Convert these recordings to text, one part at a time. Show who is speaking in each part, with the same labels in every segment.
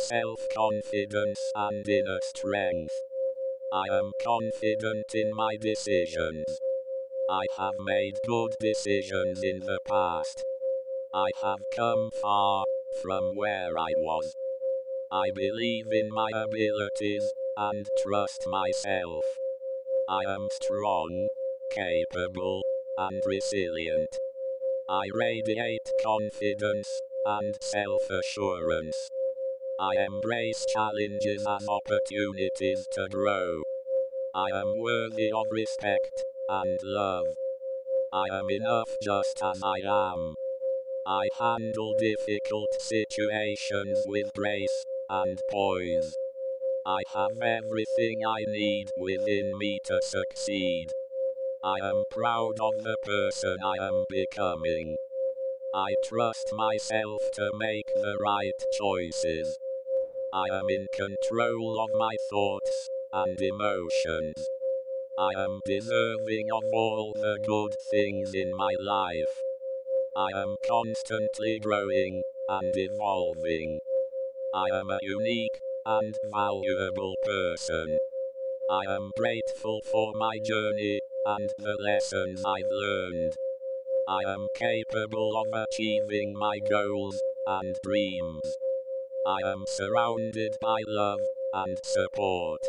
Speaker 1: self-confidence and inner strength. I am confident in my decisions. I have made good decisions in the past. I have come far from where I was. I believe in my abilities and trust myself. I am strong, capable, and resilient. I radiate confidence and self-assurance. I embrace challenges as opportunities to grow. I am worthy of respect and love. I am enough just as I am. I handle difficult situations with grace and poise. I have everything I need within me to succeed. I am proud of the person I am becoming. I trust myself to make the right choices. I am in control of my thoughts and emotions. I am deserving of all the good things in my life. I am constantly growing and evolving. I am a unique and valuable person. I am grateful for my journey and the lessons I've learned. I am capable of achieving my goals and dreams. I am surrounded by love and support.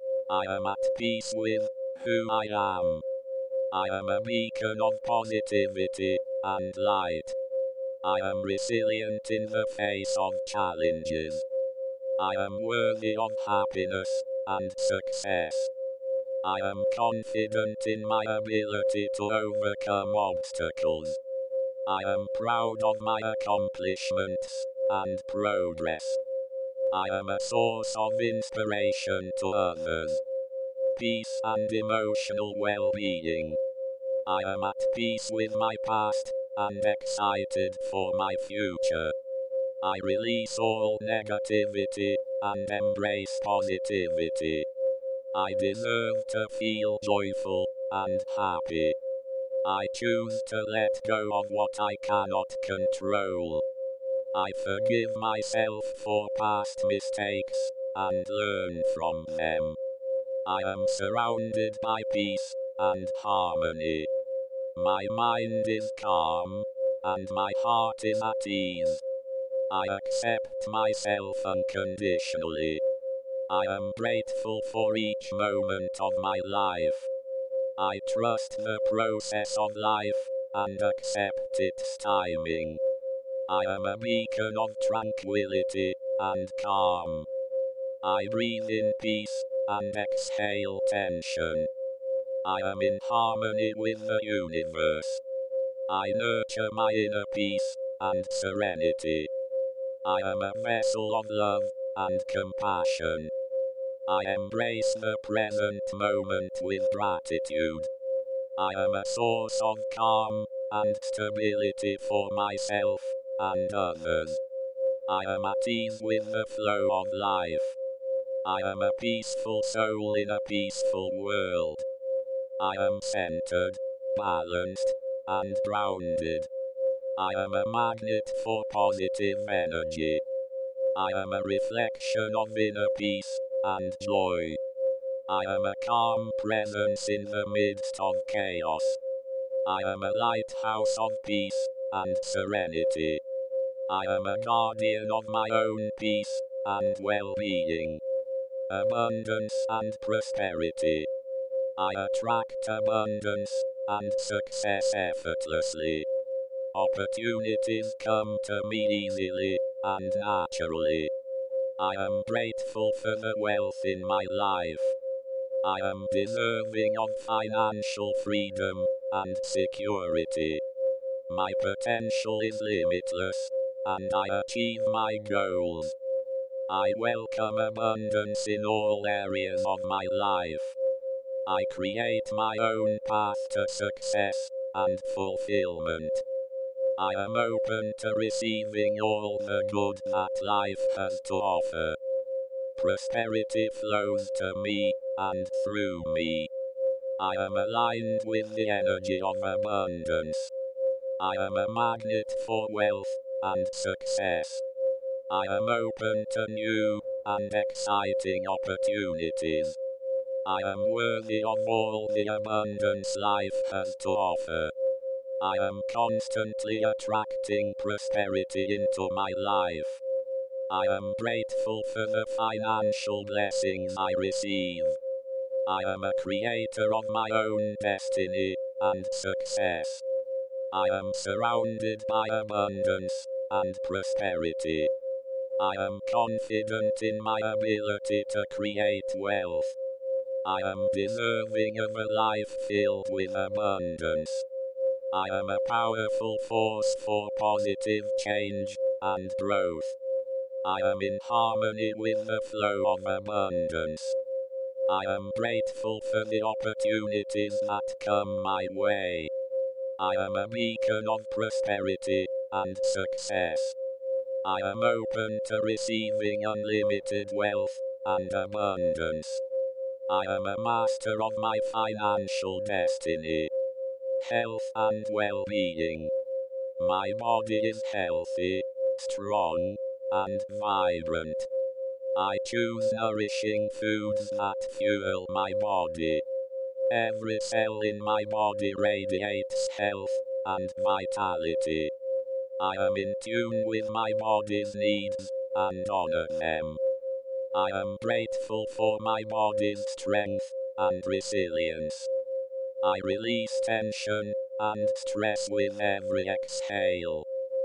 Speaker 1: I am at peace with who I am. I am a beacon of positivity and light. I am resilient in the face of challenges. I am worthy of happiness and success. I am confident in my ability to overcome obstacles. I am proud of my accomplishments and progress. I am a source of inspiration to others. Peace and emotional well-being. I am at peace with my past and excited for my future. I release all negativity and embrace positivity. I deserve to feel joyful and happy. I choose to let go of what I cannot control. I forgive myself for past mistakes and learn from them. I am surrounded by peace and harmony. My mind is calm, and my heart is at ease. I accept myself unconditionally. I am grateful for each moment of my life. I trust the process of life and accept its timing. I am a beacon of tranquility and calm. I breathe in peace and exhale tension. I am in harmony with the universe. I nurture my inner peace and serenity. I am a vessel of love and compassion. I embrace the present moment with gratitude. I am a source of calm and stability for myself and others. I am at ease with the flow of life. I am a peaceful soul in a peaceful world. I am centered, balanced, and grounded. I am a magnet for positive energy. I am a reflection of inner peace and joy. I am a calm presence in the midst of chaos. I am a lighthouse of peace and serenity. I am a guardian of my own peace and well-being. Abundance and prosperity. I attract abundance and success effortlessly. Opportunities come to me easily and naturally. I am grateful for the wealth in my life. I am deserving of financial freedom and security. My potential is limitless, and I achieve my goals. I welcome abundance in all areas of my life. I create my own path to success and fulfillment. I am open to receiving all the good that life has to offer. Prosperity flows to me and through me. I am aligned with the energy of abundance. I am a magnet for wealth and success. I am open to new and exciting opportunities. I am worthy of all the abundance life has to offer. I am constantly attracting prosperity into my life. I am grateful for the financial blessings I receive. I am a creator of my own destiny and success. I am surrounded by abundance and prosperity. I am confident in my ability to create wealth. I am deserving of a life filled with abundance. I am a powerful force for positive change and growth. I am in harmony with the flow of abundance. I am grateful for the opportunities that come my way. I am a beacon of prosperity and success. I am open to receiving unlimited wealth and abundance. I am a master of my financial destiny. Health and well-being. My body is healthy, strong, and vibrant. I choose nourishing foods that fuel my body. Every cell in my body radiates health and vitality. I am in tune with my body's needs and honor them. I am grateful for my body's strength and resilience. I release tension and stress with every exhale.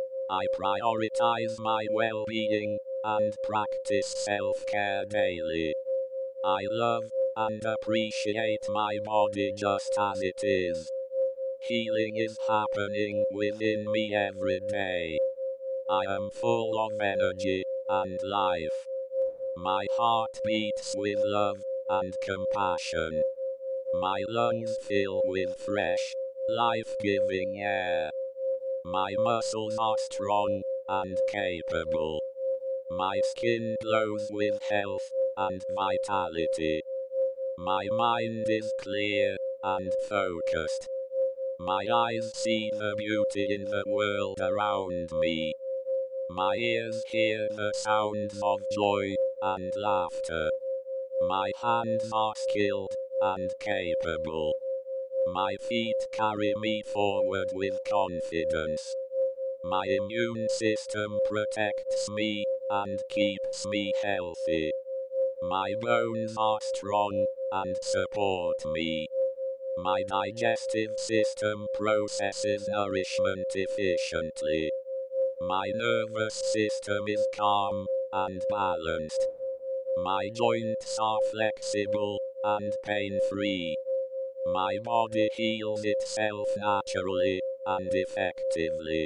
Speaker 1: I prioritize my well-being and practice self-care daily. I love and appreciate my body just as it is. Healing is happening within me every day. I am full of energy and life. My heart beats with love and compassion. My lungs fill with fresh, life-giving air. My muscles are strong and capable. My skin glows with health and vitality. My mind is clear and focused. My eyes see the beauty in the world around me. My ears hear the sounds of joy and laughter. My hands are skilled and capable. My feet carry me forward with confidence. My immune system protects me and keeps me healthy. My bones are strong and support me. My digestive system processes nourishment efficiently. My nervous system is calm and balanced. My joints are flexible and pain-free. My body heals itself naturally and effectively.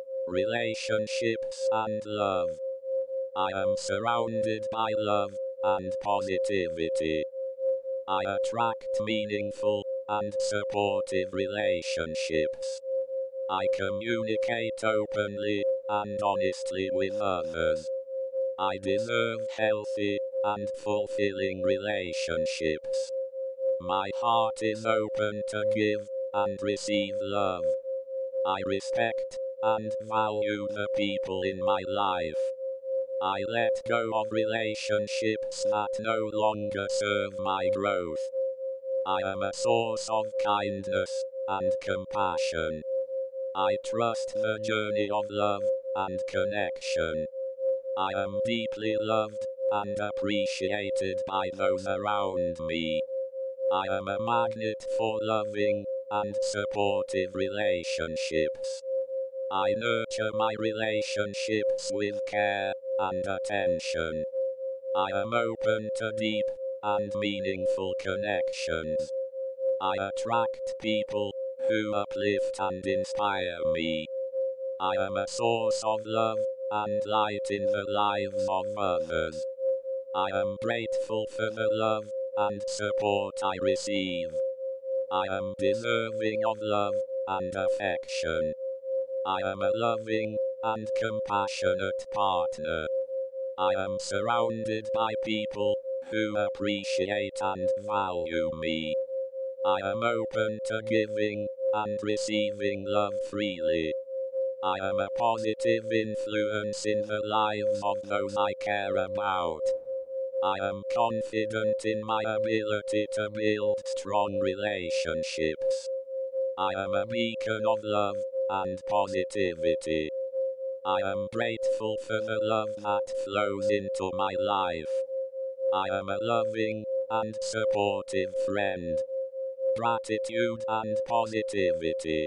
Speaker 1: Relationships and love. I am surrounded by love and positivity. I attract meaningful and supportive relationships. I communicate openly and honestly with others. I deserve healthy and fulfilling relationships. My heart is open to give and receive love. I respect and value the people in my life. I let go of relationships that no longer serve my growth. I am a source of kindness and compassion. I trust the journey of love and connection. I am deeply loved and appreciated by those around me. I am a magnet for loving and supportive relationships. I nurture my relationships with care and attention. I am open to deep and meaningful connections. I attract people who uplift and inspire me. I am a source of love and light in the lives of others. I am grateful for the love and support I receive. I am deserving of love and affection. I am a loving and compassionate partner. I am surrounded by people who appreciate and value me. I am open to giving and receiving love freely. I am a positive influence in the lives of those I care about. I am confident in my ability to build strong relationships. I am a beacon of love and positivity. I am grateful for the love that flows into my life. I am a loving and supportive friend. Gratitude and positivity.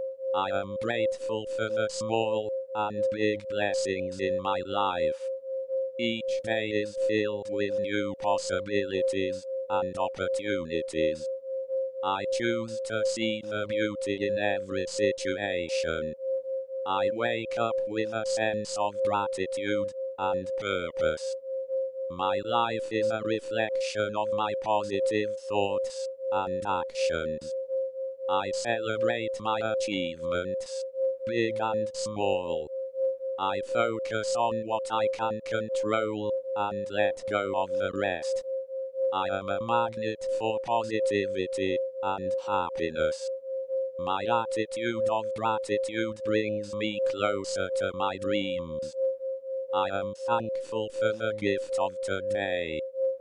Speaker 1: I am grateful for the small and big blessings in my life. Each day is filled with new possibilities and opportunities. I choose to see the beauty in every situation. I wake up with a sense of gratitude and purpose. My life is a reflection of my positive thoughts and actions. I celebrate my achievements, big and small. I focus on what I can control and let go of the rest. I am a magnet for positivity and happiness. My attitude of gratitude brings me closer to my dreams. I am thankful for the gift of today,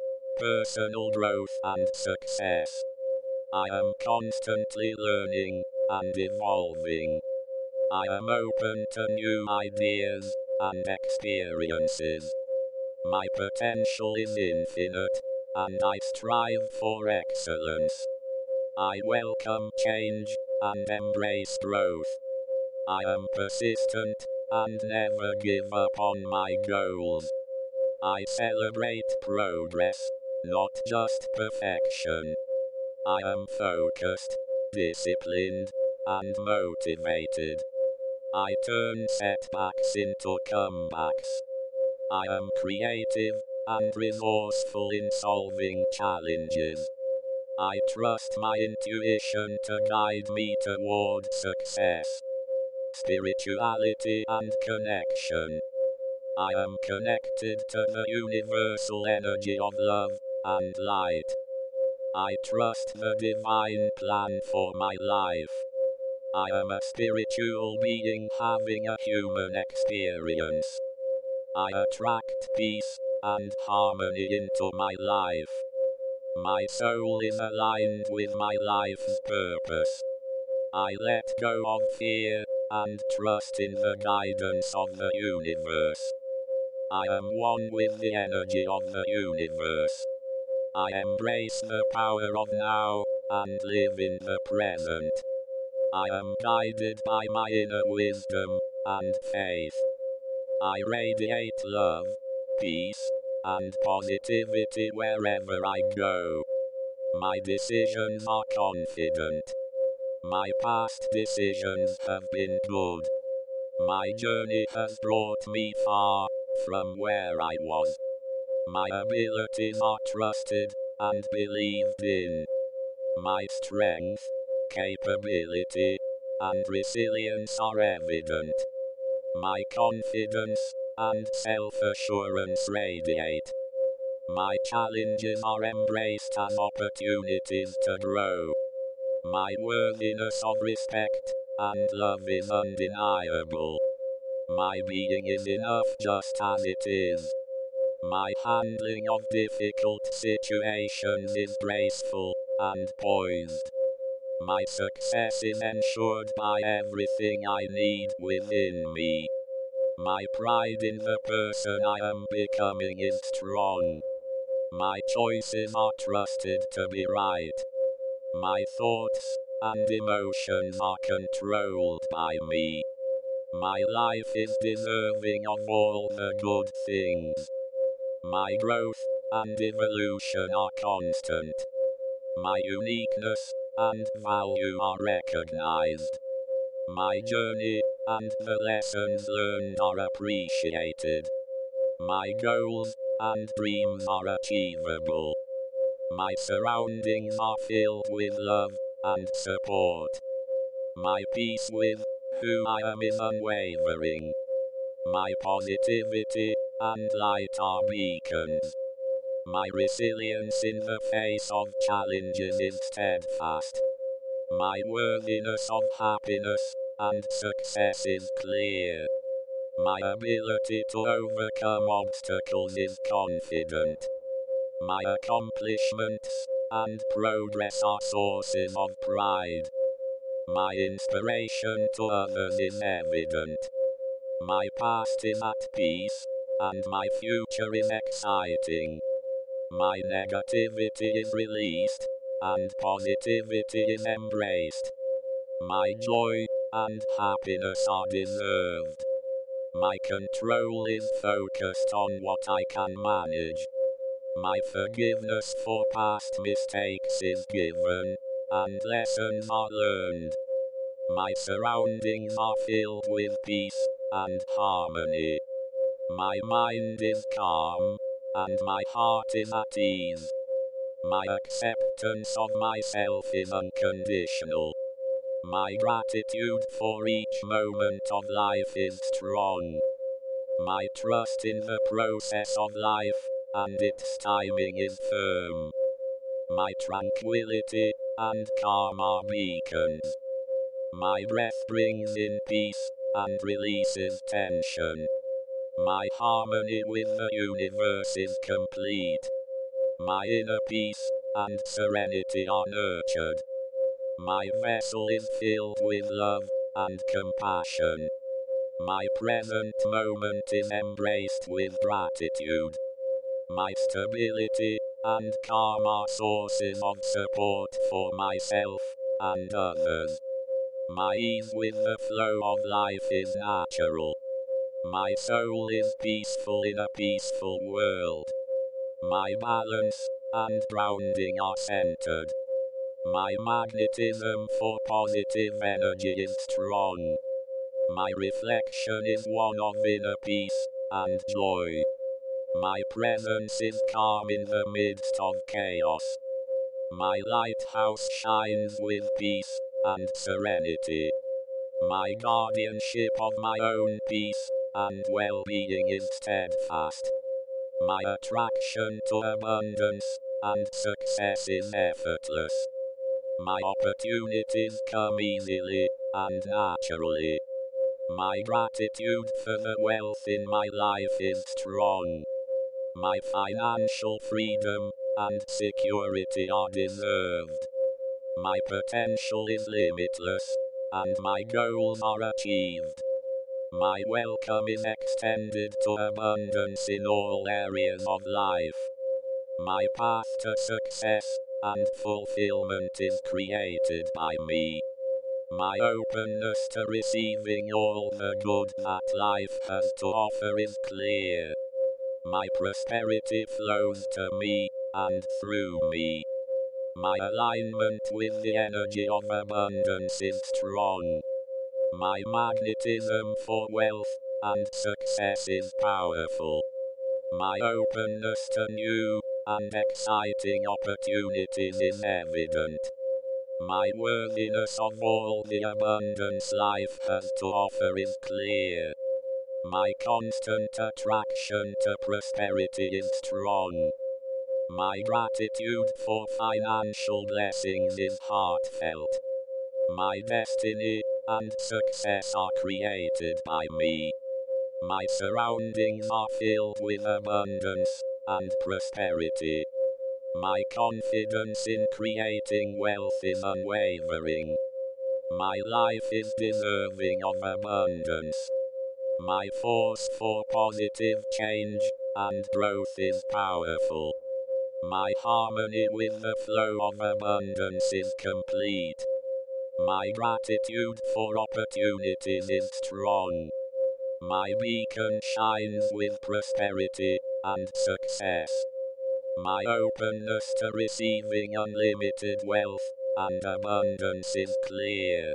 Speaker 1: personal growth and success. I am constantly learning and evolving. I am open to new ideas and experiences. My potential is infinite, and I strive for excellence. I welcome change and embrace growth. I am persistent and never give up on my goals. I celebrate progress, not just perfection. I am focused, disciplined, and motivated. I turn setbacks into comebacks. I am creative and resourceful in solving challenges. I trust my intuition to guide me toward success. Spirituality and connection. I am connected to the universal energy of love and light. I trust the divine plan for my life. I am a spiritual being having a human experience. I attract peace and harmony into my life. My soul is aligned with my life's purpose. I let go of fear and trust in the guidance of the universe. I am one with the energy of the universe. I embrace the power of now and live in the present. I am guided by my inner wisdom and faith. I radiate love, peace, and positivity wherever I go. My decisions are confident. My past decisions have been good. My journey has brought me far from where I was. My abilities are trusted and believed in. My strength, capability, and resilience are evident. My confidence and self-assurance radiate. My challenges are embraced as opportunities to grow. My worthiness of respect and love is undeniable. My being is enough just as it is. My handling of difficult situations is graceful and poised. My success is ensured by everything I need within me. My pride in the person I am becoming is strong. My choices are trusted to be right. My thoughts and emotions are controlled by me. My life is deserving of all the good things. My growth and evolution are constant. My uniqueness and value are recognized. My journey and the lessons learned are appreciated. My goals and dreams are achievable. My surroundings are filled with love and support. My peace with who I am is unwavering. My positivity and light are beacons. My resilience in the face of challenges is steadfast. My worthiness of happiness and success is clear. My ability to overcome obstacles is confident. My accomplishments and progress are sources of pride. My inspiration to others is evident. My past is at peace, and my future is exciting. My negativity is released, and positivity is embraced. My joy and happiness are deserved. My control is focused on what I can manage. My forgiveness for past mistakes is given, and lessons are learned. My surroundings are filled with peace and harmony. My mind is calm, and my heart is at ease. My acceptance of myself is unconditional. My gratitude for each moment of life is strong. My trust in the process of life and its timing is firm. My tranquility and calm are beacons. My breath brings in peace and releases tension. My harmony with the universe is complete. My inner peace and serenity are nurtured. My vessel is filled with love and compassion. My present moment is embraced with gratitude. My stability and calm are sources of support for myself and others. My ease with the flow of life is natural. My soul is peaceful in a peaceful world. My balance and grounding are centered. My magnetism for positive energy is strong. My reflection is one of inner peace and joy. My presence is calm in the midst of chaos. My lighthouse shines with peace and serenity. My guardianship of my own peace and well-being is steadfast. My attraction to abundance and success is effortless. My opportunities come easily and naturally. My gratitude for the wealth in my life is strong. My financial freedom and security are deserved. My potential is limitless, and my goals are achieved. My welcome is extended to abundance in all areas of life. My path to success and fulfillment is created by me. My openness to receiving all the good that life has to offer is clear. My prosperity flows to me and through me. My alignment with the energy of abundance is strong. My magnetism for wealth and success is powerful. My openness to new and exciting opportunities is evident. My worthiness of all the abundance life has to offer is clear. My constant attraction to prosperity is strong. My gratitude for financial blessings is heartfelt. My destiny and success are created by me. My surroundings are filled with abundance and prosperity. My confidence in creating wealth is unwavering. My life is deserving of abundance. My force for positive change and growth is powerful. My harmony with the flow of abundance is complete. My gratitude for opportunities is strong. My beacon shines with prosperity and success. My openness to receiving unlimited wealth and abundance is clear.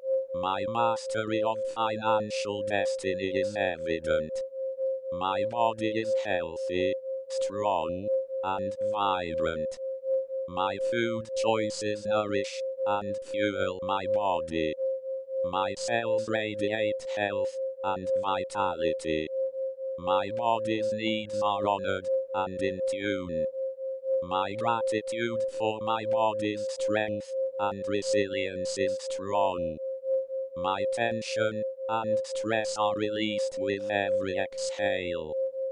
Speaker 1: My mastery of financial destiny is evident. My body is healthy, strong, and vibrant. My food choices nourish and fuel my body. My cells radiate health and vitality. My body's needs are honored and in tune. My gratitude for my body's strength and resilience is strong. My tension and stress are released with every exhale.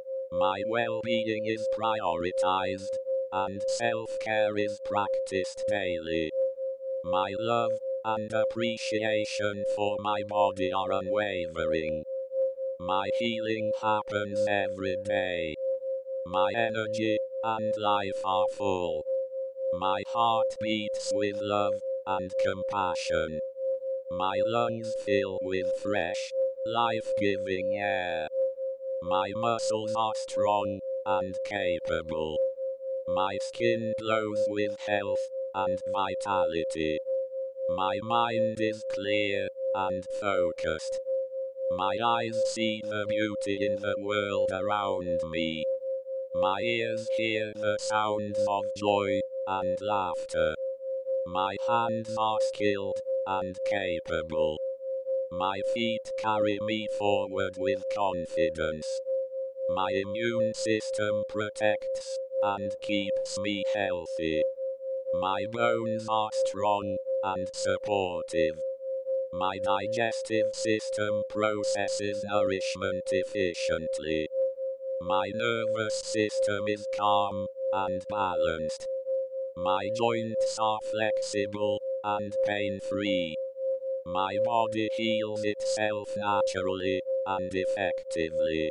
Speaker 1: My well-being is prioritized, and self-care is practiced daily. My love and appreciation for my body are unwavering. My healing happens every day. My energy and life are full. My heart beats with love and compassion. My lungs fill with fresh, life-giving air. My muscles are strong and capable. My skin glows with health and vitality. My mind is clear and focused. My eyes see the beauty in the world around me. My ears hear the sounds of joy and laughter. My hands are skilled and capable. My feet carry me forward with confidence. My immune system protects and keeps me healthy. My bones are strong and supportive. My digestive system processes nourishment efficiently. My nervous system is calm and balanced. My joints are flexible and pain-free. My body heals itself naturally and effectively.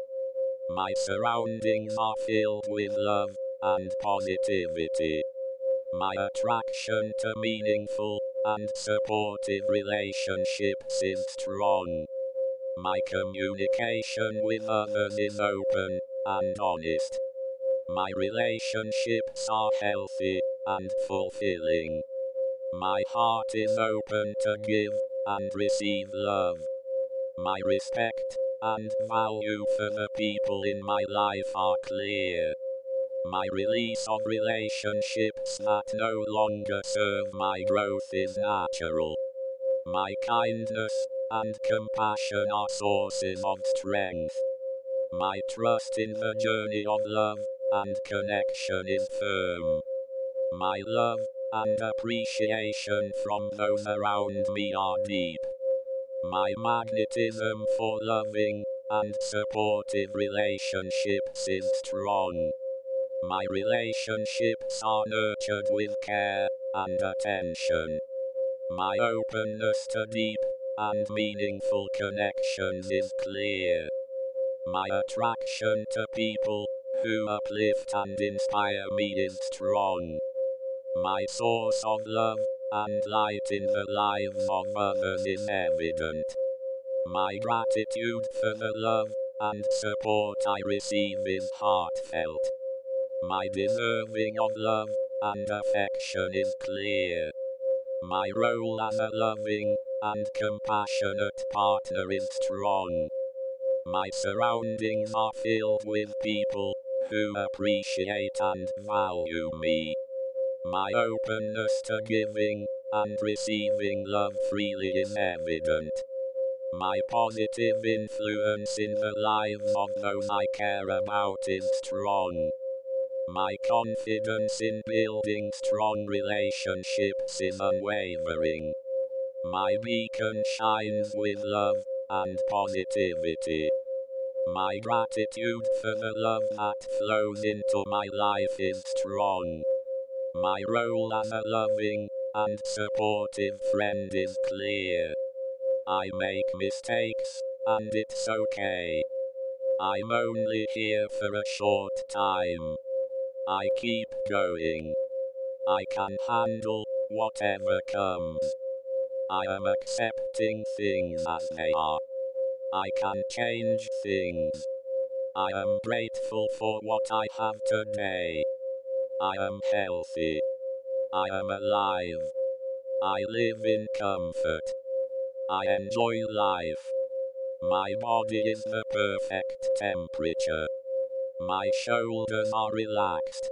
Speaker 1: My surroundings are filled with love and positivity. My attraction to meaningful and supportive relationships is strong. My communication with others is open and honest. My relationships are healthy and fulfilling. My heart is open to give and receive love. My respect and value for the people in my life are clear. My release of relationships that no longer serve my growth is natural. My kindness and compassion are sources of strength. My trust in the journey of love and connection is firm. My love and appreciation from those around me are deep. My magnetism for loving and supportive relationships is strong. My relationships are nurtured with care and attention. My openness to deep and meaningful connections is clear. My attraction to people who uplift and inspire me is strong. My source of love and light in the lives of others is evident. My gratitude for the love and support I receive is heartfelt. My deserving of love and affection is clear. My role as a loving and compassionate partner is strong. My surroundings are filled with people who appreciate and value me. My openness to giving and receiving love freely is evident. My positive influence in the lives of those I care about is strong. My confidence in building strong relationships is unwavering. My beacon shines with love and positivity. My gratitude for the love that flows into my life is strong. My role as a loving and supportive friend is clear. I make mistakes, and it's okay. I'm only here for a short time. I keep going. I can handle whatever comes. I am accepting things as they are. I can change things. I am grateful for what I have today. I am healthy. I am alive. I live in comfort. I enjoy life. My body is the perfect temperature. My shoulders are relaxed.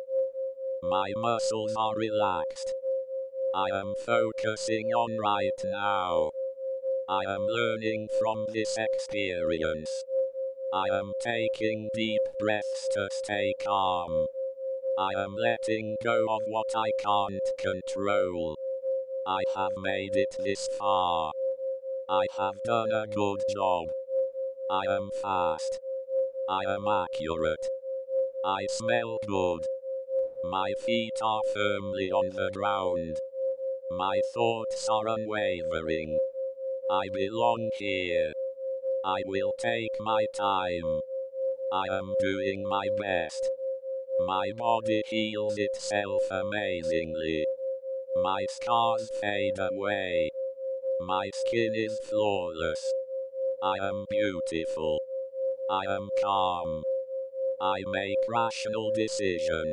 Speaker 1: My muscles are relaxed. I am focusing on right now. I am learning from this experience. I am taking deep breaths to stay calm. I am letting go of what I can't control. I have made it this far. I have done a good job. I am fast. I am accurate. I smell good. My feet are firmly on the ground. My thoughts are unwavering. I belong here. I will take my time. I am doing my best. My body heals itself amazingly. My scars fade away. My skin is flawless. I am beautiful. I am calm. I make rational decisions.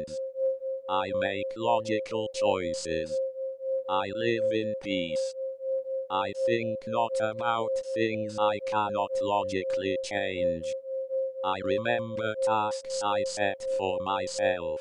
Speaker 1: I make logical choices. I live in peace. I think not about things I cannot logically change. I remember tasks I set for myself.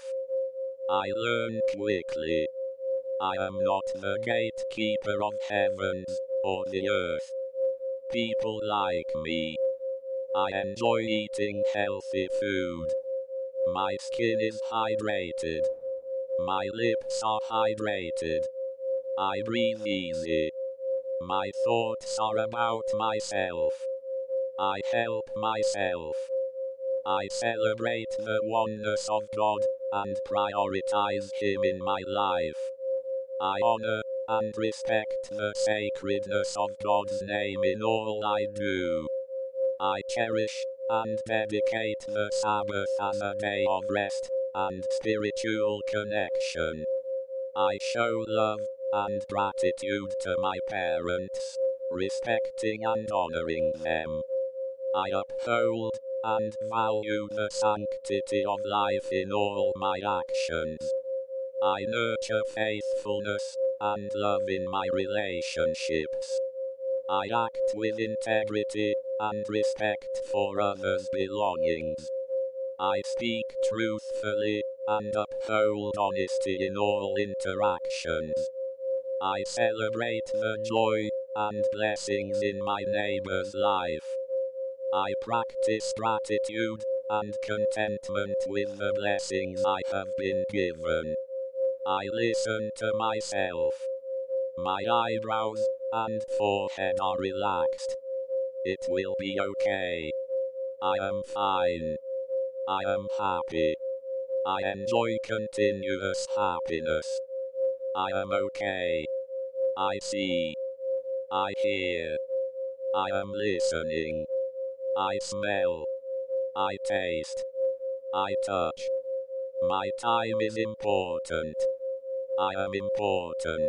Speaker 1: I learn quickly. I am not the gatekeeper of heavens or the earth. People like me. I enjoy eating healthy food. My skin is hydrated. My lips are hydrated. I breathe easy. My thoughts are about myself. I help myself. I celebrate the oneness of God and prioritize Him in my life. I honor and respect the sacredness of God's name in all I do. I cherish and dedicate the Sabbath as a day of rest and spiritual connection. I show love and gratitude to my parents, respecting and honoring them. I uphold and value the sanctity of life in all my actions. I nurture faithfulness and love in my relationships. I act with integrity and respect for others' belongings. I speak truthfully and uphold honesty in all interactions. I celebrate the joy and blessings in my neighbor's life. I practice gratitude and contentment with the blessings I have been given. I listen to myself. My eyebrows and forehead are relaxed. It will be okay. I am fine. I am happy. I enjoy continuous happiness. I am okay. I see. I hear. I am listening. I smell. I taste. I touch. My time is important. I am important.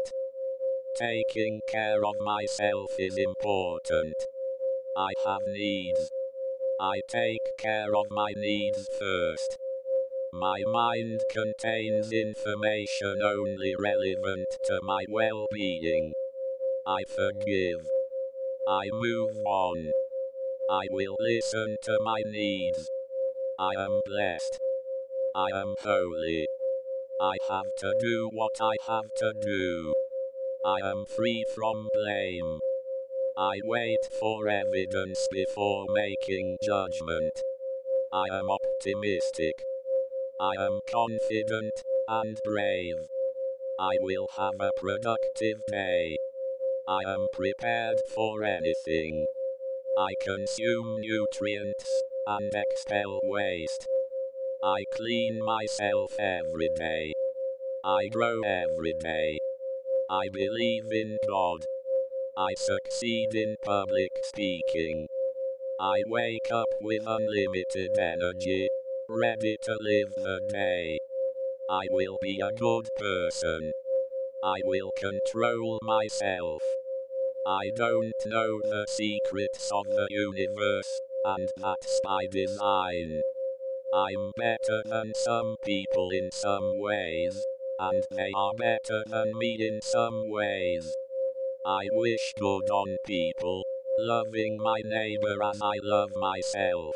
Speaker 1: Taking care of myself is important. I have needs. I take care of my needs first. My mind contains information only relevant to my well-being. I forgive. I move on. I will listen to my needs. I am blessed. I am holy. I have to do what I have to do. I am free from blame. I wait for evidence before making judgment. I am optimistic. I am confident and brave. I will have a productive day. I am prepared for anything. I consume nutrients and expel waste. I clean myself every day. I grow every day. I believe in God. I succeed in public speaking. I wake up with unlimited energy, ready to live the day. I will be a good person. I will control myself. I don't know the secrets of the universe, and that's by design. I'm better than some people in some ways, and they are better than me in some ways. I wish good on people, loving my neighbor as I love myself.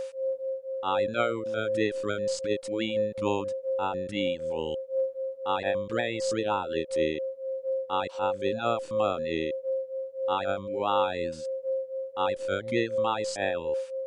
Speaker 1: I know the difference between good and evil. I embrace reality. I have enough money. I am wise. I forgive myself.